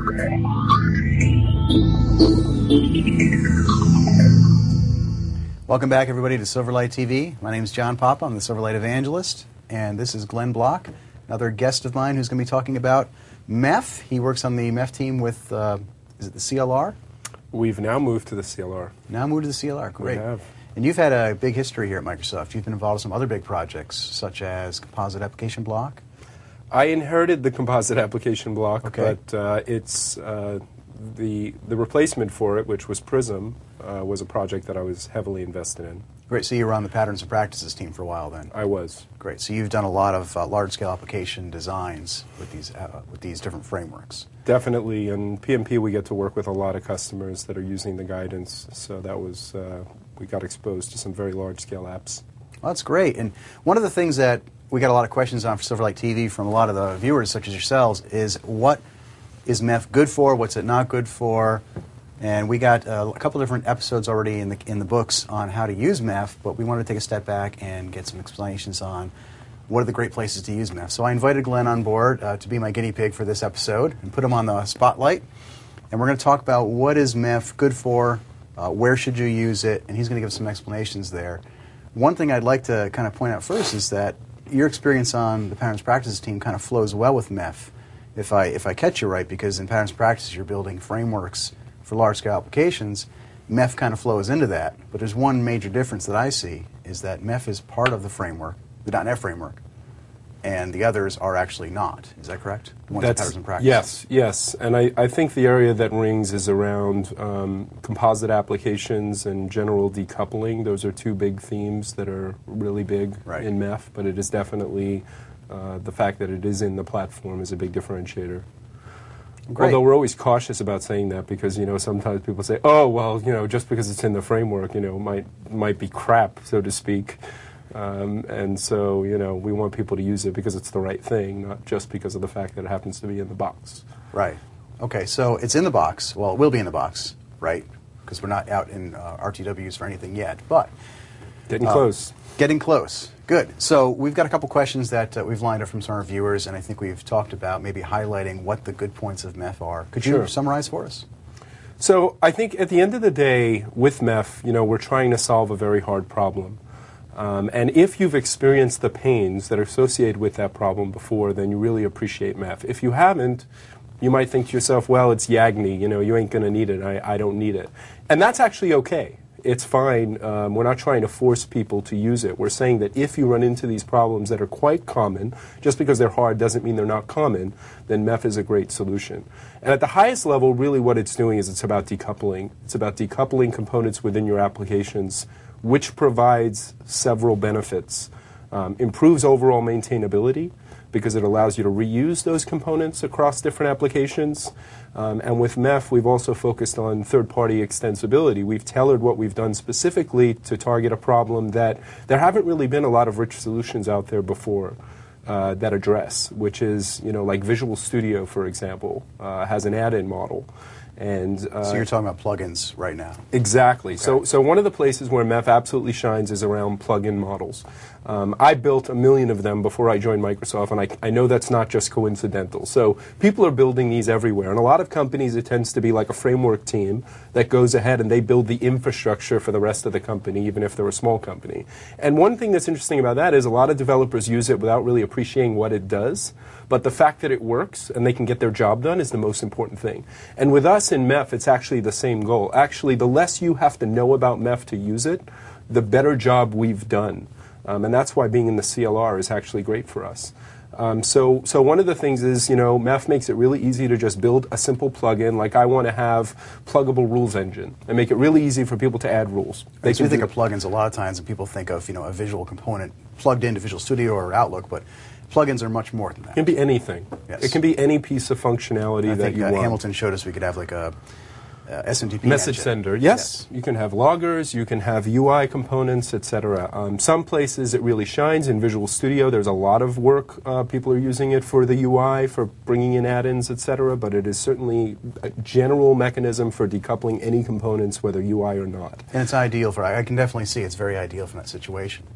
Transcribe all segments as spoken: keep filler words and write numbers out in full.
Welcome back, everybody, to Silverlight T V. My name is John Papa. I'm the Silverlight Evangelist. And this is Glenn Block, another guest of mine who's going to be talking about M E F. He works on the M E F team with, uh, is it the C L R? We've now moved to the C L R. Now moved to the C L R. Great. We have. And you've had a big history here at Microsoft. You've been involved in some other big projects, such as Composite Application Block. I inherited the Composite Application Block, okay. but uh, it's uh, the the replacement for it, which was Prism, uh, was a project that I was heavily invested in. Great. So you were on the Patterns and Practices team for a while then. I was. Great. So you've done a lot of uh, large-scale application designs with these uh, with these different frameworks. Definitely. And P M P, we get to work with a lot of customers that are using the guidance. So that was uh, we got exposed to some very large-scale apps. Well, that's great. And one of the things that we got a lot of questions on for Silverlight T V from a lot of the viewers, such as yourselves, is what is M E F good for? What's it not good for? And we got uh, a couple different episodes already in the in the books on how to use M E F, but we wanted to take a step back and get some explanations on what are the great places to use M E F. So I invited Glenn on board uh, to be my guinea pig for this episode and put him on the spotlight. And we're going to talk about what is M E F good for, uh, where should you use it, and he's going to give some explanations there. One thing I'd like to kind of point out first is that your experience on the Patterns Practices team kind of flows well with M E F, if I, if I catch you right, because in Patterns Practices you're building frameworks for large-scale applications. M E F kind of flows into that, but there's one major difference that I see, is that M E F is part of the framework, the dot net framework, and the others are actually not. Is that correct? The ones in Patterns and Practices. Yes, yes. And I, I think the area that rings is around um, composite applications and general decoupling. Those are two big themes that are really big right. in M E F, but it is definitely uh, the fact that it is in the platform is a big differentiator. Great. Although we're always cautious about saying that because, you know, sometimes people say, oh, well, you know, just because it's in the framework, you know, might might be crap, so to speak. Um, and so, you know, we want people to use it because it's the right thing, not just because of the fact that it happens to be in the box. Right. Okay, so it's in the box. Well, it will be in the box, right? Because we're not out in uh, R T Ws for anything yet, but... Getting uh, close. Getting close. Good. So we've got a couple questions that uh, we've lined up from some of our viewers, and I think we've talked about maybe highlighting what the good points of M E F are. Could you sure. summarize for us? So I think at the end of the day, with M E F, you know, we're trying to solve a very hard problem. Um, and if you've experienced the pains that are associated with that problem before, then you really appreciate M E F. If you haven't, you might think to yourself, well, it's Yagni, you know, you ain't going to need it, I, I don't need it. And that's actually okay. It's fine. Um, we're not trying to force people to use it. We're saying that if you run into these problems that are quite common, just because they're hard doesn't mean they're not common, then M E F is a great solution. And at the highest level, really what it's doing is it's about decoupling. It's about decoupling components within your applications, which provides several benefits. Um, improves overall maintainability, because it allows you to reuse those components across different applications. Um, and with M E F, we've also focused on third-party extensibility. We've tailored what we've done specifically to target a problem that there haven't really been a lot of rich solutions out there before uh, that address, which is, you know, like Visual Studio, for example, uh, has an add-in model. And, uh, so you're talking about plugins right now. Exactly. Okay. So, so one of the places where M E F absolutely shines is around plugin models. Um, I built a million of them before I joined Microsoft, and I, I know that's not just coincidental. So people are building these everywhere. And a lot of companies, it tends to be like a framework team that goes ahead and they build the infrastructure for the rest of the company, even if they're a small company. And one thing that's interesting about that is a lot of developers use it without really appreciating what it does. But the fact that it works and they can get their job done is the most important thing. And with us in M E F, it's actually the same goal. Actually, the less you have to know about M E F to use it, the better job we've done. Um, and that's why being in the C L R is actually great for us. Um, so, so one of the things is, you know, M E F makes it really easy to just build a simple plugin. Like I want to have pluggable rules engine and make it really easy for people to add rules. They do think of plugins a lot of times, and people think of, you know, a visual component plugged into Visual Studio or Outlook, but plugins are much more than that. It can be anything. Yes. It can be any piece of functionality I that think, you uh, want. Hamilton showed us we could have like a uh, S M T P message engine. sender. Yes, yes, you can have loggers, you can have U I components, et cetera. Um, some places it really shines in Visual Studio. There's a lot of work. Uh, people are using it for the U I, for bringing in add-ins, et cetera. But it is certainly a general mechanism for decoupling any components, whether U I or not. And it's ideal for. I can definitely see it's very ideal for that situation.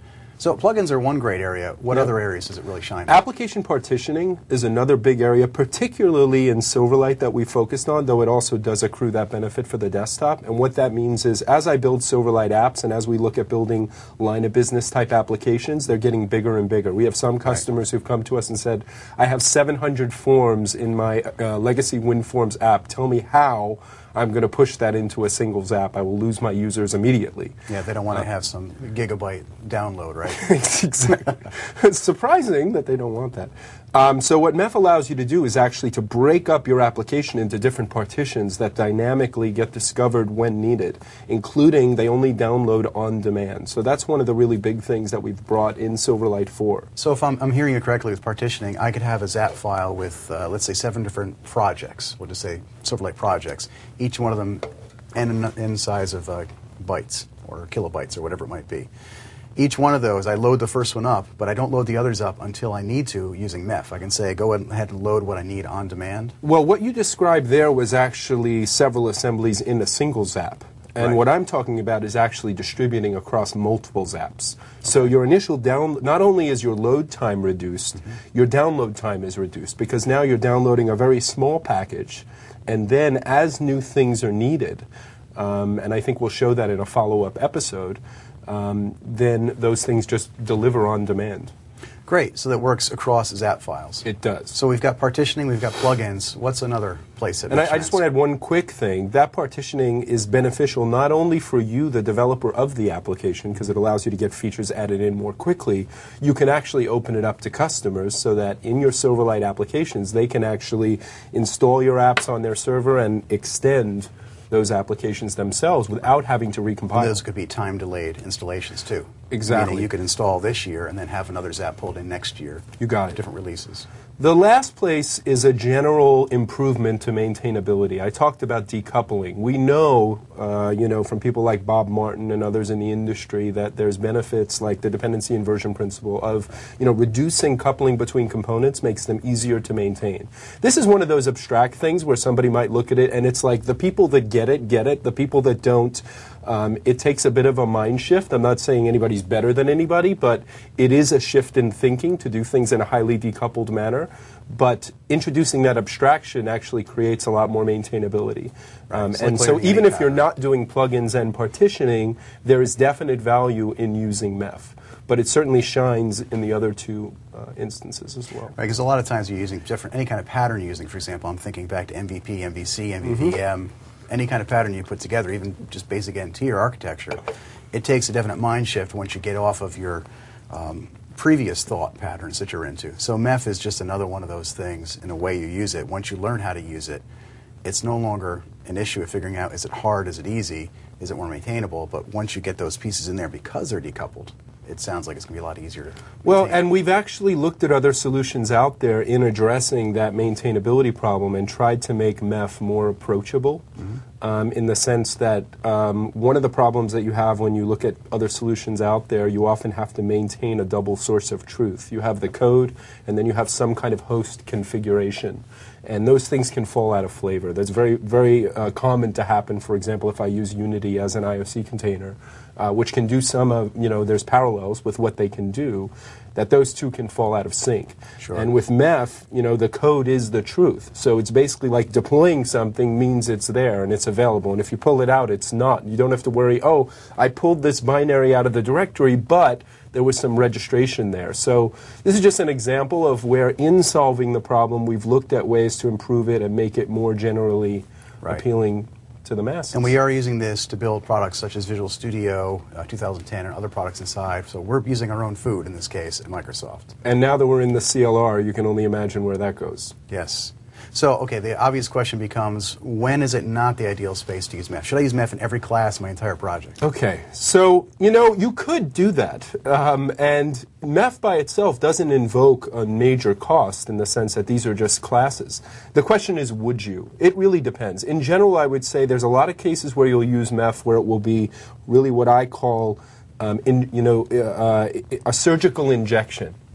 So plugins are one great area. What Yep. other areas does it really shine in? Application partitioning is another big area, particularly in Silverlight that we focused on, though it also does accrue that benefit for the desktop. And what that means is as I build Silverlight apps and as we look at building line of business type applications, they're getting bigger and bigger. We have some customers who've come to us and said, I have seven hundred forms in my uh, legacy WinForms app. Tell me how I'm going to push that into a singles app. I will lose my users immediately. Yeah, they don't want to have some gigabyte download, right? Exactly. It's surprising that they don't want that. Um, so what Meph allows you to do is actually to break up your application into different partitions that dynamically get discovered when needed, including they only download on demand. So that's one of the really big things that we've brought in Silverlight four. So if I'm, I'm hearing you correctly with partitioning, I could have a zap file with, uh, let's say, seven different projects. We'll just say Silverlight projects. Each one of them n, n size of uh, bytes or kilobytes or whatever it might be. Each one of those, I load the first one up, but I don't load the others up until I need to using Meph. I can say, go ahead and load what I need on demand. Well, what you described there was actually several assemblies in a single zap. And Right. what I'm talking about is actually distributing across multiple zaps. Okay. So your initial down, not only is your load time reduced, mm-hmm. your download time is reduced because now you're downloading a very small package, and then as new things are needed, um, and I think we'll show that in a follow-up episode, um, then those things just deliver on demand. Great. So that works across zap files. It does. So we've got partitioning, we've got plugins. What's another place that And I, makes I just sense? want to add one quick thing. That partitioning is beneficial not only for you, the developer of the application, because it allows you to get features added in more quickly, you can actually open it up to customers so that in your Silverlight applications, they can actually install your apps on their server and extend those applications themselves without having to recompile. And those could be time-delayed installations, too. Exactly. Meaning you could install this year and then have another zap pulled in next year. You got it. Different releases. The last place is a general improvement to maintainability. I talked about decoupling. We know, uh, you know, from people like Bob Martin and others in the industry that there's benefits like the dependency inversion principle of, you know, reducing coupling between components makes them easier to maintain. This is one of those abstract things where somebody might look at it and it's like the people that get it, get it. The people that don't, Um, it takes a bit of a mind shift. I'm not saying anybody's better than anybody, but it is a shift in thinking to do things in a highly decoupled manner. But introducing that abstraction actually creates a lot more maintainability. Um, Right. and like so any even if you're pattern. not doing plugins and partitioning, there is definite value in using Meph. But it certainly shines in the other two uh, instances as well. Right, because a lot of times you're using different, any kind of pattern you're using. For example, I'm thinking back to M V P, M V C, M V V M. Mm-hmm. Any kind of pattern you put together, even just basic N T or architecture, it takes a definite mind shift once you get off of your um, previous thought patterns that you're into. So Meph is just another one of those things in a way you use it. Once you learn how to use it, it's no longer an issue of figuring out, is it hard, is it easy, is it more maintainable, but once you get those pieces in there because they're decoupled, it sounds like it's going to be a lot easier to Well, maintain. and we've actually looked at other solutions out there in addressing that maintainability problem and tried to make Meph more approachable mm-hmm. um, in the sense that um, one of the problems that you have when you look at other solutions out there, you often have to maintain a double source of truth. You have the code, and then you have some kind of host configuration. And those things can fall out of flavor. That's very, very uh, common to happen, for example, if I use Unity as an I O C container, uh, which can do some of, you know, there's parallels with what they can do, that those two can fall out of sync. Sure. And with Meph, you know, the code is the truth. So it's basically like deploying something means it's there and it's available. And if you pull it out, it's not. You don't have to worry, oh, I pulled this binary out of the directory, but there was some registration there. So this is just an example of where in solving the problem, we've looked at ways to improve it and make it more generally Right. appealing to the masses. And we are using this to build products such as Visual Studio uh, two thousand ten and other products inside. So we're using our own food in this case at Microsoft. And now that we're in the C L R, you can only imagine where that goes. Yes. So, okay, the obvious question becomes, when is it not the ideal space to use Meph? Should I use Meph in every class in my entire project? Okay, so, you know, you could do that. Um, and Meph by itself doesn't invoke a major cost in the sense that these are just classes. The question is, would you? It really depends. In general, I would say there's a lot of cases where you'll use Meph where it will be really what I call, um, in, you know, uh, a surgical injection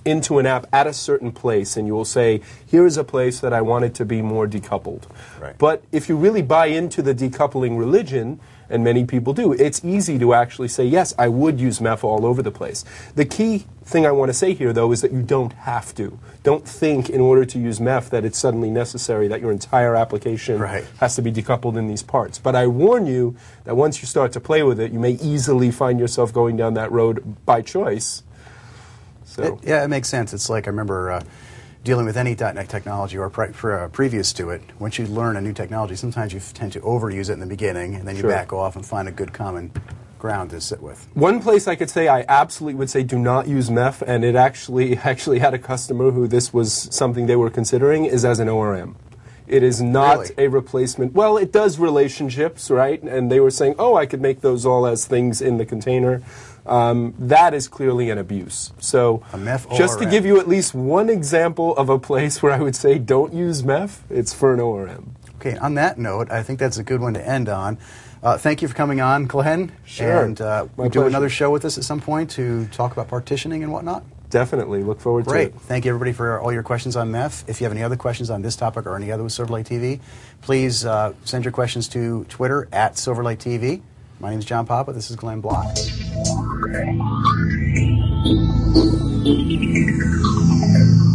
into an app at a certain place, and you will say, here is a place that I want it to be more decoupled. Right. But if you really buy into the decoupling religion, and many people do, it's easy to actually say, yes, I would use M E F all over the place. The key thing I want to say here, though, is that you don't have to. Don't think in order to use M E F that it's suddenly necessary that your entire application right. has to be decoupled in these parts. But I warn you that once you start to play with it, you may easily find yourself going down that road by choice. So. It, yeah, it makes sense. It's like I remember uh, dealing with any .dot net technology or pre pre uh, previous to it. Once you learn a new technology, sometimes you tend to overuse it in the beginning, and then you Sure. back off and find a good common ground to sit with. One place I could say I absolutely would say do not use M E F, and it actually actually had a customer who this was something they were considering, is as an O R M. It is not Really? a replacement. Well, it does relationships, right? And they were saying, oh, I could make those all as things in the container. Um, that is clearly an abuse. So A M E F just to O R M. give you at least one example of a place where I would say don't use M E F, it's for an O R M. Okay, on that note, I think that's a good one to end on. Uh, thank you for coming on, Glenn. Sure. And uh, My we'll do pleasure. another show with us at some point to talk about partitioning and whatnot. Definitely. Look forward Great. to it. Thank you, everybody, for all your questions on M E F. If you have any other questions on this topic or any other with Silver Lake T V, please uh, send your questions to Twitter at Silver Lake T V. My name is John Papa. This is Glenn Block. Thank you.